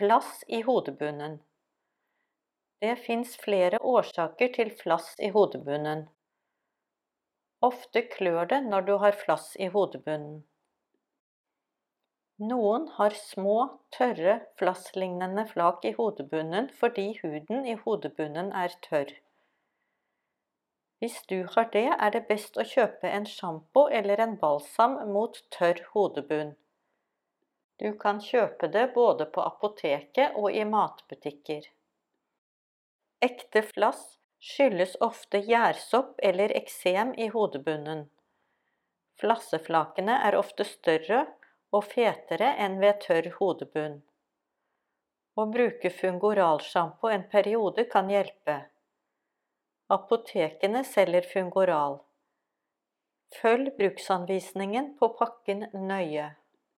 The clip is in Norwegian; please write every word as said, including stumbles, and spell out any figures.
Flass i hodebunnen. Det finnes flere årsaker til flass i hodebunnen. Ofte klør det når du har flass i hodebunnen. Noen har små, tørre, flasslignende flak i hodebunnen fordi huden i hodebunnen er tørr. Hvis du har det, er det best å kjøpe en shampoo eller en balsam mot tørr hodebunn. Du kan kjøpe det både på apoteket og i matbutikker. Ekte flass skyldes ofte gjærsopp eller eksem i hodebunnen. Flasseflakene er ofte større og fetere enn ved tørr hodebunn. Å bruke Fungoral-shampoo en periode kan hjelpe. Apotekene selger Fungoral. Følg bruksanvisningen på pakken nøye.